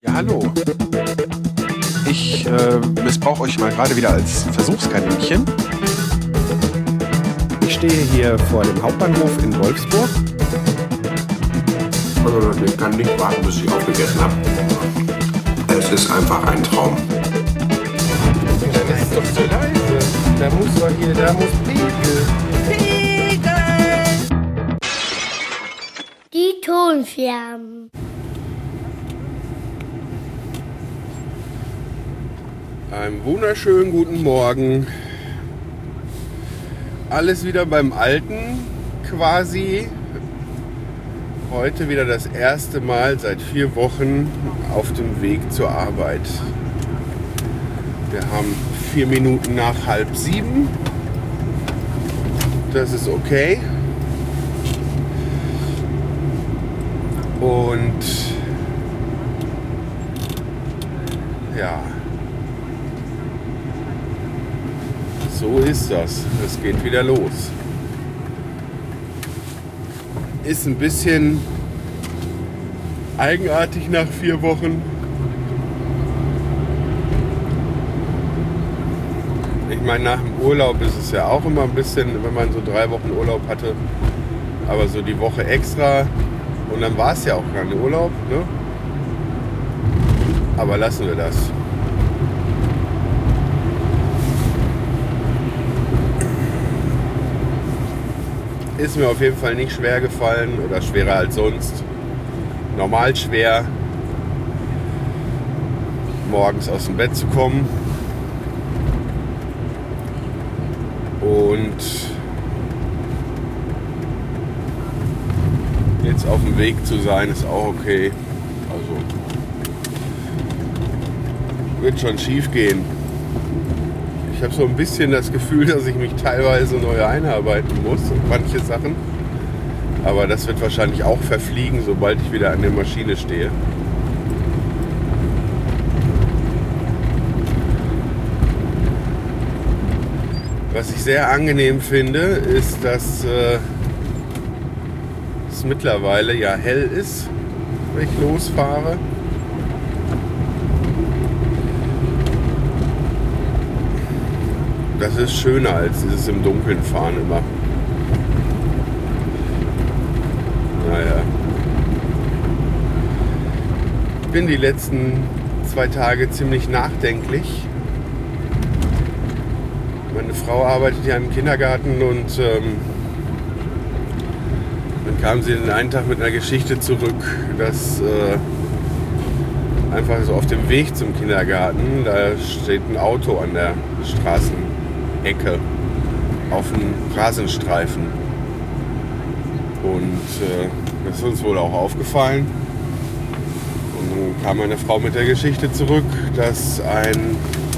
Ja, hallo. Ich missbrauche euch mal gerade wieder als Versuchskaninchen. Ich stehe hier vor dem Hauptbahnhof in Wolfsburg. Also ich kann nicht warten, bis ich aufgegessen habe. Es ist einfach ein Traum. Das ist doch zu leise. Da muss Pegel. Die Tonscherben. Einen wunderschönen guten Morgen. Alles wieder beim Alten quasi. Heute wieder das erste Mal seit 4 Wochen auf dem Weg zur Arbeit. Wir haben 4 Minuten nach 6:30. Das ist okay. Und ja, so ist das. Es geht wieder los. Ist ein bisschen eigenartig nach 4 Wochen. Ich meine, nach dem Urlaub ist es ja auch immer ein bisschen, wenn man so 3 Wochen Urlaub hatte. Aber so die Woche extra. Und dann war es ja auch kein Urlaub, ne? Aber lassen wir das. Ist mir auf jeden Fall nicht schwer gefallen oder schwerer als sonst. Normal schwer, morgens aus dem Bett zu kommen. Und jetzt auf dem Weg zu sein, ist auch okay. Also wird schon schief gehen. Ich habe so ein bisschen das Gefühl, dass ich mich teilweise neu einarbeiten muss in manche Sachen. Aber das wird wahrscheinlich auch verfliegen, sobald ich wieder an der Maschine stehe. Was ich sehr angenehm finde, ist, dass es mittlerweile ja hell ist, wenn ich losfahre. Das ist schöner als dieses im Dunkeln fahren immer. Naja. Ich bin die letzten 2 Tage ziemlich nachdenklich. Meine Frau arbeitet ja im Kindergarten und dann kam sie den einen Tag mit einer Geschichte zurück, dass einfach so auf dem Weg zum Kindergarten, da steht ein Auto an der Straßenecke auf dem Rasenstreifen. Und das ist uns wohl auch aufgefallen. Und dann kam meine Frau mit der Geschichte zurück, dass ein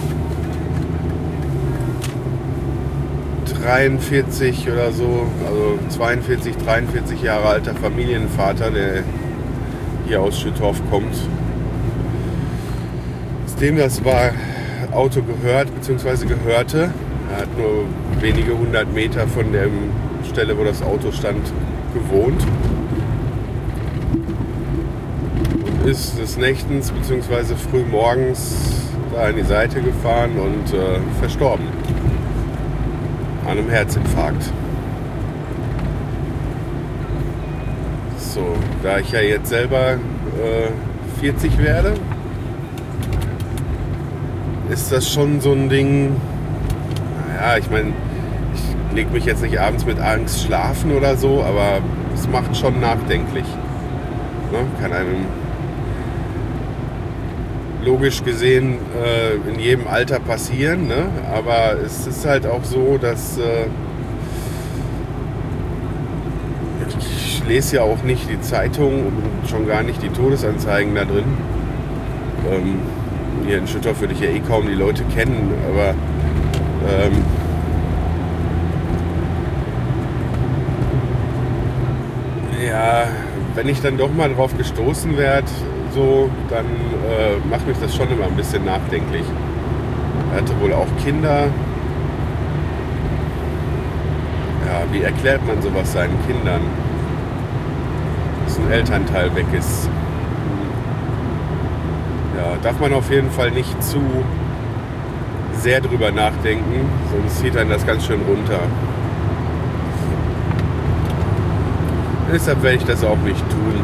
43 oder so, also 42, 43 Jahre alter Familienvater, der hier aus Schüttorf kommt, dem das Auto gehört bzw. gehörte. Er hat nur wenige 100 Meter von der Stelle, wo das Auto stand, gewohnt. Und ist des Nächtens bzw. früh morgens da an die Seite gefahren und verstorben. An einem Herzinfarkt. So, da ich ja jetzt selber 40 werde, ist das schon so ein Ding. Naja, ich meine, ich lege mich jetzt nicht abends mit Angst schlafen oder so, aber es macht schon nachdenklich. Ne? Kann einem logisch gesehen in jedem Alter passieren, ne? Aber es ist halt auch so, dass ich lese ja auch nicht die Zeitung und schon gar nicht die Todesanzeigen da drin. Hier in Schüttorf würde ich ja eh kaum die Leute kennen, aber ja, wenn ich dann doch mal drauf gestoßen werde, so, dann macht mich das schon immer ein bisschen nachdenklich. Er hatte wohl auch Kinder. Ja, wie erklärt man sowas seinen Kindern? Dass ein Elternteil weg ist. Ja, darf man auf jeden Fall nicht zu sehr drüber nachdenken, sonst zieht einen das ganz schön runter. Deshalb werde ich das auch nicht tun.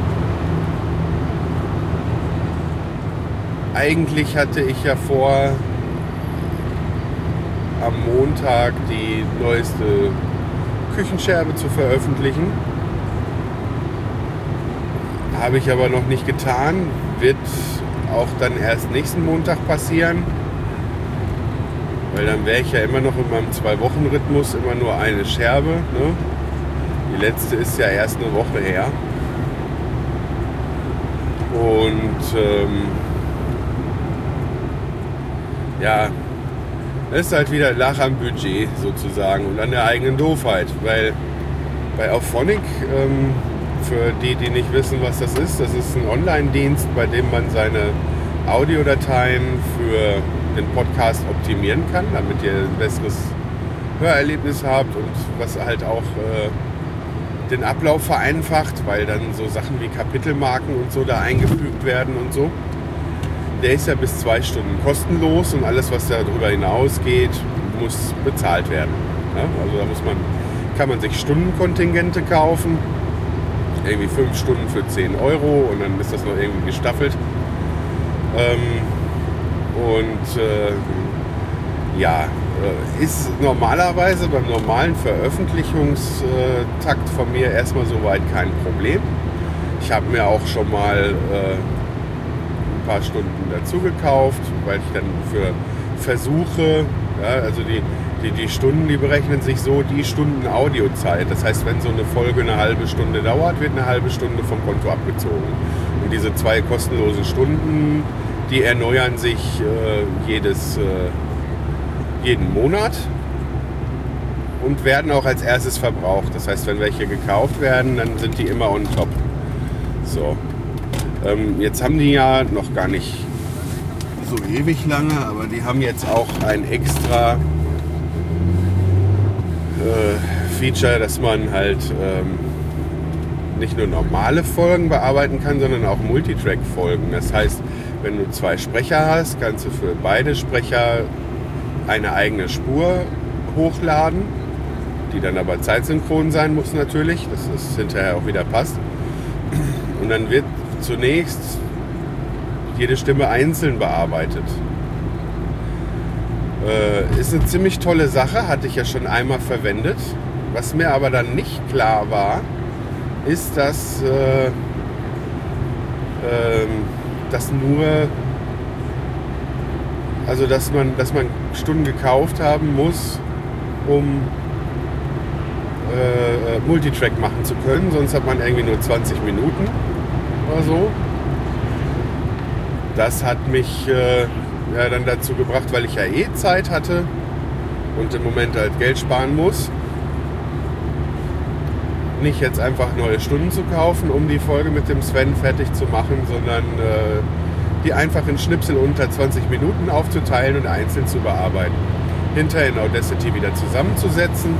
Eigentlich hatte ich ja vor, am Montag die neueste Küchenscherbe zu veröffentlichen. Habe ich aber noch nicht getan. Wird auch dann erst nächsten Montag passieren. Weil dann wäre ich ja immer noch in meinem 2-Wochen-Rhythmus, immer nur eine Scherbe. Ne? Die letzte ist ja erst eine Woche her. Und ja, das ist halt wieder Lach am Budget sozusagen und an der eigenen Doofheit. Weil bei Auphonic, für die nicht wissen, was das ist ein Online-Dienst, bei dem man seine Audiodateien für den Podcast optimieren kann, damit ihr ein besseres Hörerlebnis habt und was halt auch den Ablauf vereinfacht, weil dann so Sachen wie Kapitelmarken und so da eingefügt werden und so. Der ist ja bis 2 Stunden kostenlos und alles, was darüber hinausgeht, muss bezahlt werden. Ja? Also da kann man sich Stundenkontingente kaufen, irgendwie 5 Stunden für 10 Euro und dann ist das noch irgendwie gestaffelt. Ist normalerweise beim normalen Veröffentlichungstakt von mir erstmal soweit kein Problem. Ich habe mir auch schon mal ein paar Stunden dazu gekauft, weil ich dann für Versuche, ja, also die Stunden, die berechnen sich so, die Stunden Audiozeit. Das heißt, wenn so eine Folge eine halbe Stunde dauert, wird eine halbe Stunde vom Konto abgezogen. Und diese 2 kostenlosen Stunden, die erneuern sich jeden Monat und werden auch als erstes verbraucht. Das heißt, wenn welche gekauft werden, dann sind die immer on top. So. Jetzt haben die ja noch gar nicht so ewig lange, aber die haben jetzt auch ein extra Feature, dass man halt nicht nur normale Folgen bearbeiten kann, sondern auch Multitrack-Folgen. Das heißt, wenn du 2 Sprecher hast, kannst du für beide Sprecher eine eigene Spur hochladen, die dann aber zeitsynchron sein muss natürlich, dass es hinterher auch wieder passt. Und dann wird zunächst jede Stimme einzeln bearbeitet. Ist eine ziemlich tolle Sache, hatte ich ja schon einmal verwendet. Was mir aber dann nicht klar war, ist, dass man Stunden gekauft haben muss, um Multitrack machen zu können. Sonst hat man irgendwie nur 20 Minuten oder so. Das hat mich dann dazu gebracht, weil ich ja Zeit hatte und im Moment halt Geld sparen muss, nicht jetzt einfach neue Stunden zu kaufen, um die Folge mit dem Sven fertig zu machen, sondern die einfach in Schnipsel unter 20 Minuten aufzuteilen und einzeln zu bearbeiten. Hinterher in Audacity wieder zusammenzusetzen.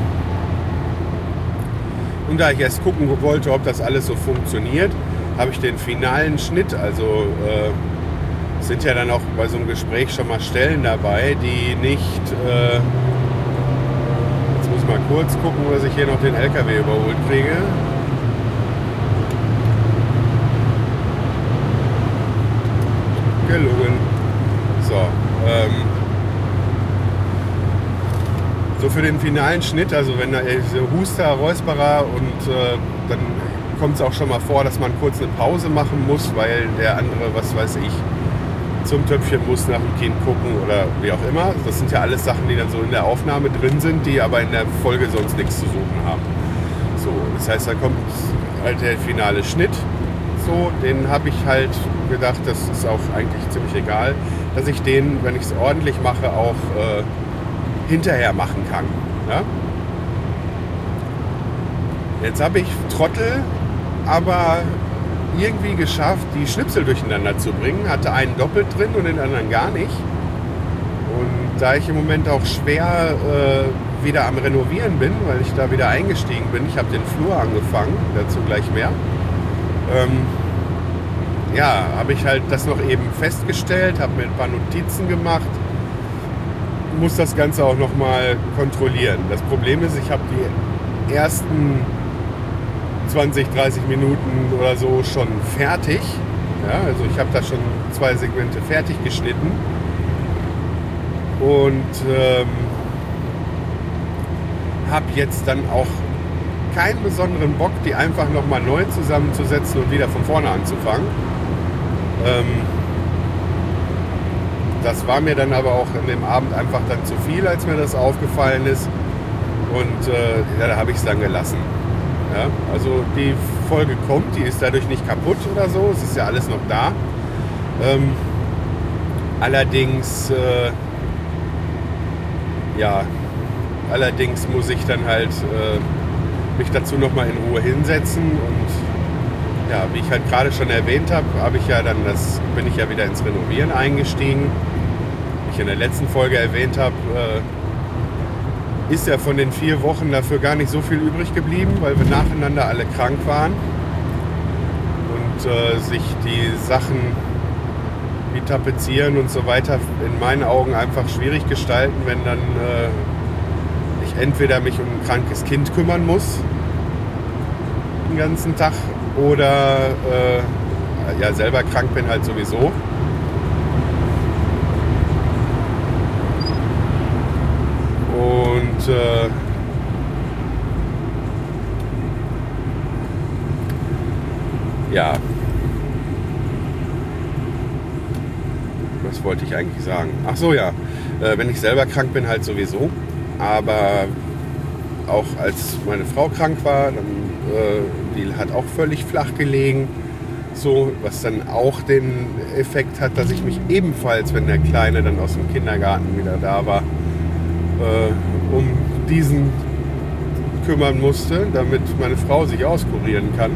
Und da ich erst gucken wollte, ob das alles so funktioniert, habe ich den finalen Schnitt, also sind ja dann auch bei so einem Gespräch schon mal Stellen dabei, die nicht... jetzt muss ich mal kurz gucken, dass ich hier noch den LKW überholt kriege. Gelungen. So für den finalen Schnitt, also wenn da so Huster, Räusperer und dann kommt es auch schon mal vor, dass man kurz eine Pause machen muss, weil der andere, was weiß ich, zum Töpfchen muss, nach dem Kind gucken oder wie auch immer. Das sind ja alles Sachen, die dann so in der Aufnahme drin sind, die aber in der Folge sonst nichts zu suchen haben. So, das heißt, da kommt halt der finale Schnitt. So, den habe ich halt gedacht, das ist auch eigentlich ziemlich egal, dass ich den, wenn ich es ordentlich mache, auch hinterher machen kann. Ja? Jetzt habe ich Trottel aber irgendwie geschafft, die Schnipsel durcheinander zu bringen. Hatte einen doppelt drin und den anderen gar nicht. Und da ich im Moment auch schwer wieder am Renovieren bin, weil ich da wieder eingestiegen bin, ich habe den Flur angefangen, dazu gleich mehr, ja, habe ich halt das noch eben festgestellt, habe mir ein paar Notizen gemacht, muss das Ganze auch nochmal kontrollieren. Das Problem ist, ich habe die ersten 20, 30 Minuten oder so schon fertig. Ja, also ich habe da schon 2 Segmente fertig geschnitten. Und habe jetzt dann auch keinen besonderen Bock, die einfach nochmal neu zusammenzusetzen und wieder von vorne anzufangen. Das war mir dann aber auch an dem Abend einfach dann zu viel, als mir das aufgefallen ist. Und ja, da habe ich es dann gelassen. Ja, also die Folge kommt, die ist dadurch nicht kaputt oder so. Es ist ja alles noch da. Allerdings muss ich dann halt mich dazu nochmal in Ruhe hinsetzen und ja, wie ich halt gerade schon erwähnt habe, bin ich ja wieder ins Renovieren eingestiegen. Wie ich in der letzten Folge erwähnt habe, ist ja von den 4 Wochen dafür gar nicht so viel übrig geblieben, weil wir nacheinander alle krank waren und sich die Sachen wie Tapezieren und so weiter in meinen Augen einfach schwierig gestalten, wenn dann ich entweder mich um ein krankes Kind kümmern muss den ganzen Tag oder ja, selber krank bin halt sowieso. Und ja, was wollte ich eigentlich sagen? Ach so, ja, wenn ich selber krank bin, halt sowieso. Aber auch als meine Frau krank war, dann, die hat auch völlig flach gelegen. So, was dann auch den Effekt hat, dass ich mich ebenfalls, wenn der Kleine dann aus dem Kindergarten wieder da war, um diesen kümmern musste, damit meine Frau sich auskurieren kann.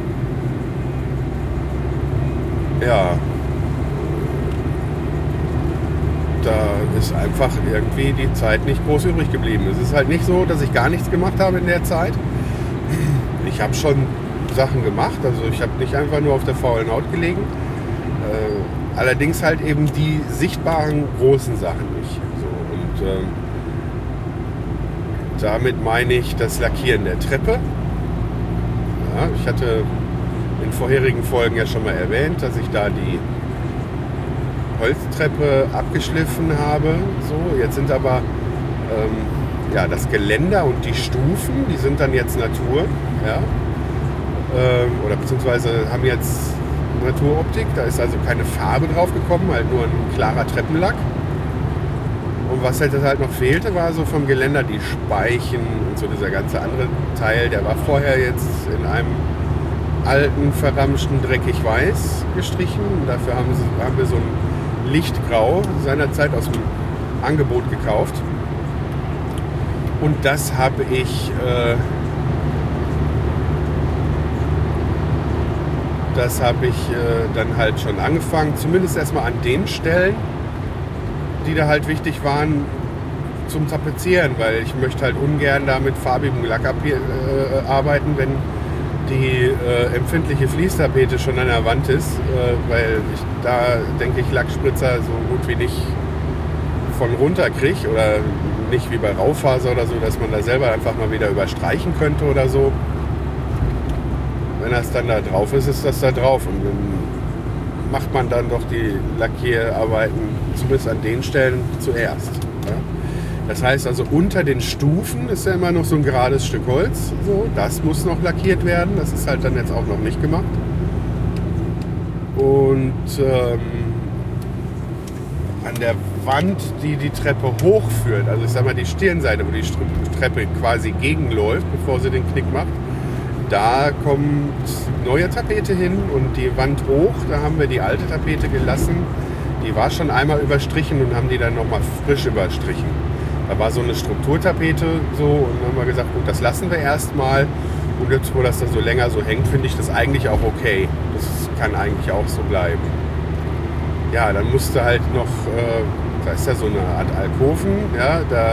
Ja, da ist einfach irgendwie die Zeit nicht groß übrig geblieben. Es ist halt nicht so, dass ich gar nichts gemacht habe in der Zeit. Ich habe schon Sachen gemacht, also ich habe nicht einfach nur auf der faulen Haut gelegen. Allerdings halt eben die sichtbaren großen Sachen nicht. So, und damit meine ich das Lackieren der Treppe. Ja, ich hatte in vorherigen Folgen ja schon mal erwähnt, dass ich da die Holztreppe abgeschliffen habe. So, jetzt sind aber ja, das Geländer und die Stufen, die sind dann jetzt Natur. Ja? Oder beziehungsweise haben jetzt Naturoptik. Da ist also keine Farbe drauf gekommen, halt nur ein klarer Treppenlack. Und was halt noch fehlte, war so vom Geländer die Speichen und so dieser ganze andere Teil. Der war vorher jetzt in einem alten, verramschten, dreckig weiß gestrichen. Und dafür haben wir so ein Lichtgrau seinerzeit aus dem Angebot gekauft. Und das habe ich dann halt schon angefangen, zumindest erstmal an den Stellen, die da halt wichtig waren zum Tapezieren, weil ich möchte halt ungern da mit farbigem Lack arbeiten, wenn die empfindliche Fließtapete schon an der Wand ist, weil ich da, denke ich, Lackspritzer so gut wie nicht von runter kriege oder nicht wie bei Raufaser oder so, dass man da selber einfach mal wieder überstreichen könnte oder so. Wenn das dann da drauf ist, ist das da drauf und dann macht man dann doch die Lackierarbeiten zumindest an den Stellen zuerst. Ja? Das heißt also, unter den Stufen ist ja immer noch so ein gerades Stück Holz. So, das muss noch lackiert werden. Das ist halt dann jetzt auch noch nicht gemacht. Und an der Wand, die die Treppe hochführt, also ich sag mal die Stirnseite, wo die Treppe quasi gegenläuft, bevor sie den Knick macht, da kommt neue Tapete hin und die Wand hoch, da haben wir die alte Tapete gelassen. Die war schon einmal überstrichen und haben die dann nochmal frisch überstrichen. Da war so eine Strukturtapete so und dann haben wir gesagt, gut, das lassen wir erstmal. Und jetzt, wo das da so länger so hängt, finde ich das eigentlich auch okay. Das kann eigentlich auch so bleiben. Ja, dann musste halt noch, da ist ja so eine Art Alkoven, ja, da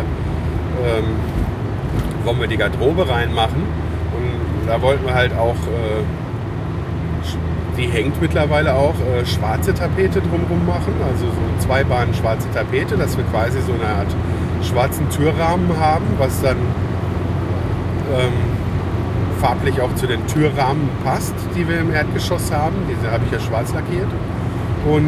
wollen wir die Garderobe reinmachen. Und da wollten wir halt auch die hängt mittlerweile auch schwarze Tapete drumherum machen, also so 2 Bahnen schwarze Tapete, dass wir quasi so eine Art schwarzen Türrahmen haben, was dann farblich auch zu den Türrahmen passt, die wir im Erdgeschoss haben. Diese habe ich ja schwarz lackiert. Und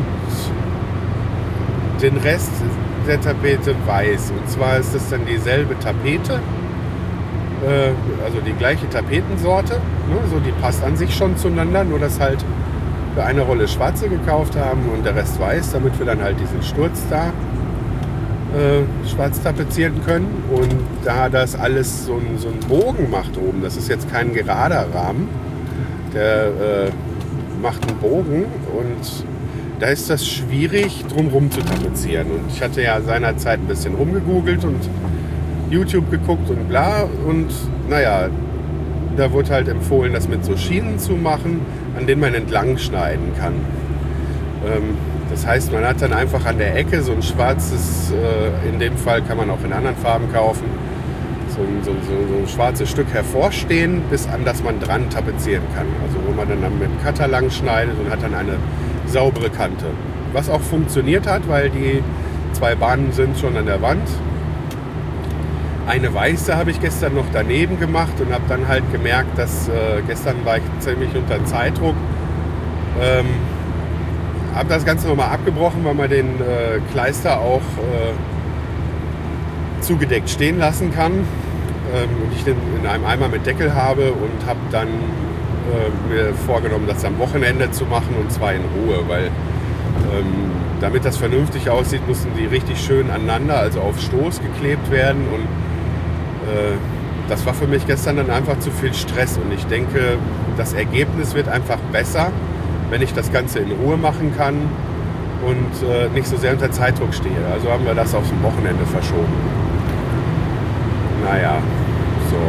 den Rest der Tapete weiß. Und zwar ist das dann dieselbe Tapete, also die gleiche Tapetensorte. Ne? So, die passt an sich schon zueinander, nur dass halt wir eine Rolle schwarze gekauft haben und der Rest weiß, damit wir dann halt diesen Sturz da schwarz tapezieren können. Und da das alles so einen Bogen macht oben, das ist jetzt kein gerader Rahmen, der macht einen Bogen und da ist das schwierig drumherum zu tapezieren. Und ich hatte ja seinerzeit ein bisschen rumgegoogelt und YouTube geguckt und bla und naja, da wurde halt empfohlen, das mit so Schienen zu machen, an denen man entlang schneiden kann. Das heißt, man hat dann einfach an der Ecke so ein schwarzes, in dem Fall kann man auch in anderen Farben kaufen, so ein schwarzes Stück hervorstehen, bis an das man dran tapezieren kann. Also wo man dann mit dem Cutter lang schneidet und hat dann eine saubere Kante. Was auch funktioniert hat, weil die 2 Bahnen sind schon an der Wand. Eine weiße habe ich gestern noch daneben gemacht und habe dann halt gemerkt, dass gestern war ich ziemlich unter Zeitdruck. Habe das Ganze nochmal abgebrochen, weil man den Kleister auch zugedeckt stehen lassen kann. Und ich den in einem Eimer mit Deckel habe und habe dann mir vorgenommen, das am Wochenende zu machen und zwar in Ruhe, weil damit das vernünftig aussieht, mussten die richtig schön aneinander, also auf Stoß geklebt werden und das war für mich gestern dann einfach zu viel Stress und ich denke, das Ergebnis wird einfach besser, wenn ich das Ganze in Ruhe machen kann und nicht so sehr unter Zeitdruck stehe. Also haben wir das aufs Wochenende verschoben. Naja, so.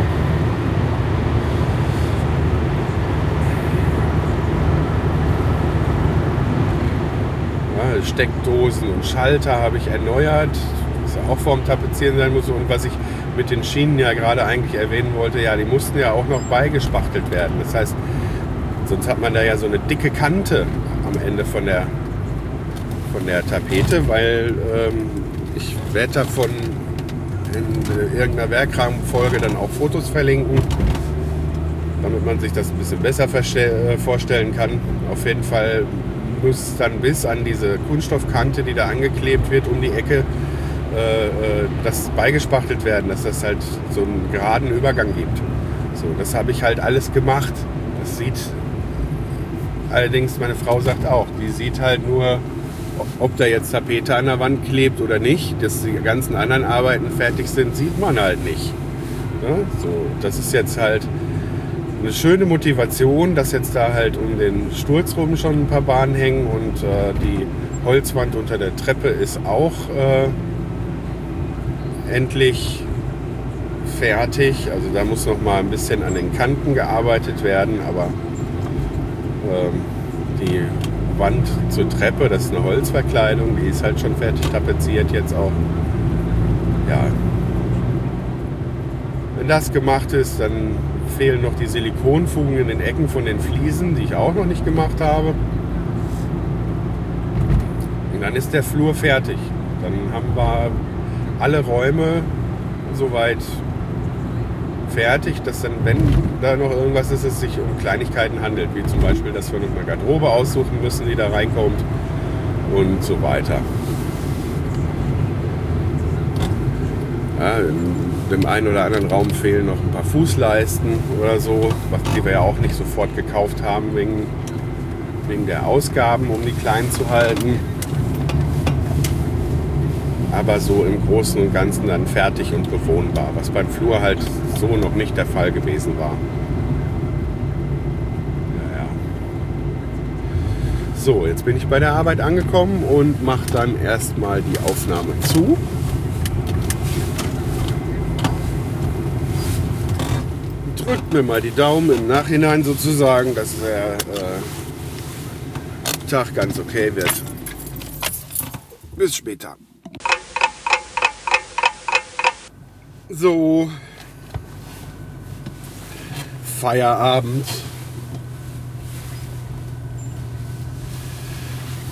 Ja, Steckdosen und Schalter habe ich erneuert, was auch vorm Tapezieren sein muss. Und was ich mit den Schienen ja gerade eigentlich erwähnen wollte, ja, die mussten ja auch noch beigespachtelt werden. Das heißt, sonst hat man da ja so eine dicke Kante am Ende von der Tapete, weil ich werde davon in irgendeiner Werkrahmenfolge dann auch Fotos verlinken, damit man sich das ein bisschen besser vorstellen kann. Auf jeden Fall muss dann bis an diese Kunststoffkante, die da angeklebt wird, um die Ecke, das beigespachtelt werden, dass das halt so einen geraden Übergang gibt. So, das habe ich halt alles gemacht. Das sieht allerdings, meine Frau sagt auch, die sieht halt nur, ob da jetzt Tapete an der Wand klebt oder nicht. Dass die ganzen anderen Arbeiten fertig sind, sieht man halt nicht. Ja, so, das ist jetzt halt eine schöne Motivation, dass jetzt da halt um den Sturz rum schon ein paar Bahnen hängen und die Holzwand unter der Treppe ist auch endlich fertig. Also da muss noch mal ein bisschen an den Kanten gearbeitet werden, aber die Wand zur Treppe, das ist eine Holzverkleidung, die ist halt schon fertig tapeziert jetzt auch. Ja. Wenn das gemacht ist, dann fehlen noch die Silikonfugen in den Ecken von den Fliesen, die ich auch noch nicht gemacht habe. Und dann ist der Flur fertig. Dann haben wir alle Räume soweit fertig, dass dann, wenn da noch irgendwas ist, es sich um Kleinigkeiten handelt, wie zum Beispiel, dass wir noch eine Garderobe aussuchen müssen, die da reinkommt und so weiter. Ja, in dem einen oder anderen Raum fehlen noch ein paar Fußleisten oder so, die wir ja auch nicht sofort gekauft haben, wegen der Ausgaben, um die klein zu halten. Aber so im Großen und Ganzen dann fertig und bewohnbar, was beim Flur halt so noch nicht der Fall gewesen war. Ja. So, jetzt bin ich bei der Arbeit angekommen und mache dann erstmal die Aufnahme zu. Drückt mir mal die Daumen im Nachhinein sozusagen, dass der Tag ganz okay wird. Bis später. So, Feierabend.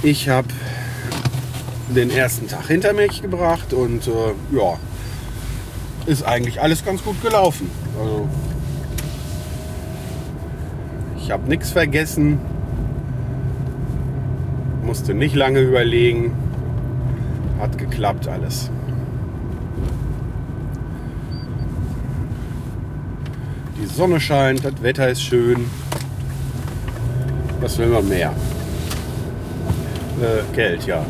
Ich habe den ersten Tag hinter mich gebracht und ja, ist eigentlich alles ganz gut gelaufen. Also, ich habe nichts vergessen, musste nicht lange überlegen, hat geklappt alles. Die Sonne scheint, das Wetter ist schön. Was will man mehr? Geld, ja.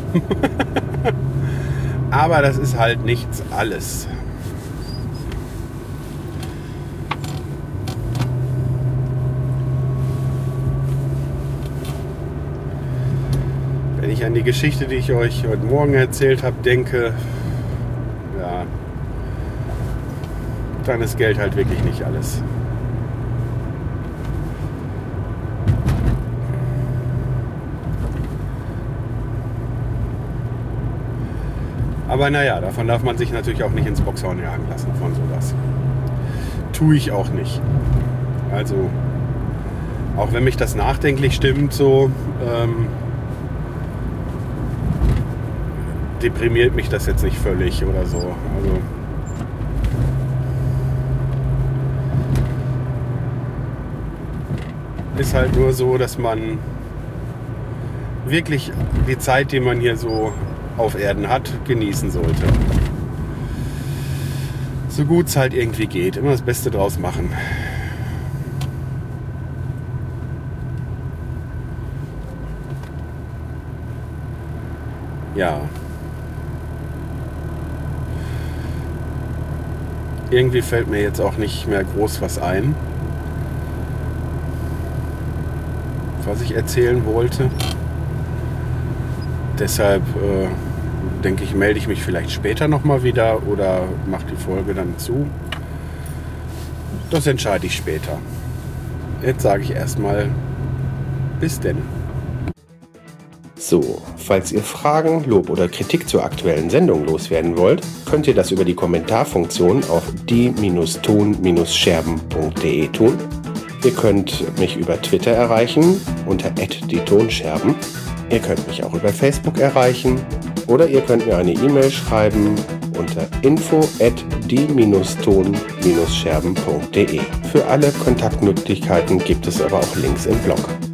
Aber das ist halt nichts alles. Wenn ich an die Geschichte, die ich euch heute Morgen erzählt habe, denke, ja, dann ist Geld halt wirklich nicht alles. Aber naja, davon darf man sich natürlich auch nicht ins Boxhorn jagen lassen von sowas. Tue ich auch nicht. Also, auch wenn mich das nachdenklich stimmt, so deprimiert mich das jetzt nicht völlig oder so. Also, ist halt nur so, dass man wirklich die Zeit, die man hier so auf Erden hat, genießen sollte. So gut es halt irgendwie geht. Immer das Beste draus machen. Ja. Irgendwie fällt mir jetzt auch nicht mehr groß was ein, was ich erzählen wollte. Deshalb denke ich, melde ich mich vielleicht später nochmal wieder oder mache die Folge dann zu. Das entscheide ich später. Jetzt sage ich erstmal bis denn. So, falls ihr Fragen, Lob oder Kritik zur aktuellen Sendung loswerden wollt, könnt ihr das über die Kommentarfunktion auf die-ton-scherben.de tun. Ihr könnt mich über Twitter erreichen unter @die-tonscherben. Ihr könnt mich auch über Facebook erreichen oder ihr könnt mir eine E-Mail schreiben unter info@die-ton-scherben.de. Für alle Kontaktmöglichkeiten gibt es aber auch Links im Blog.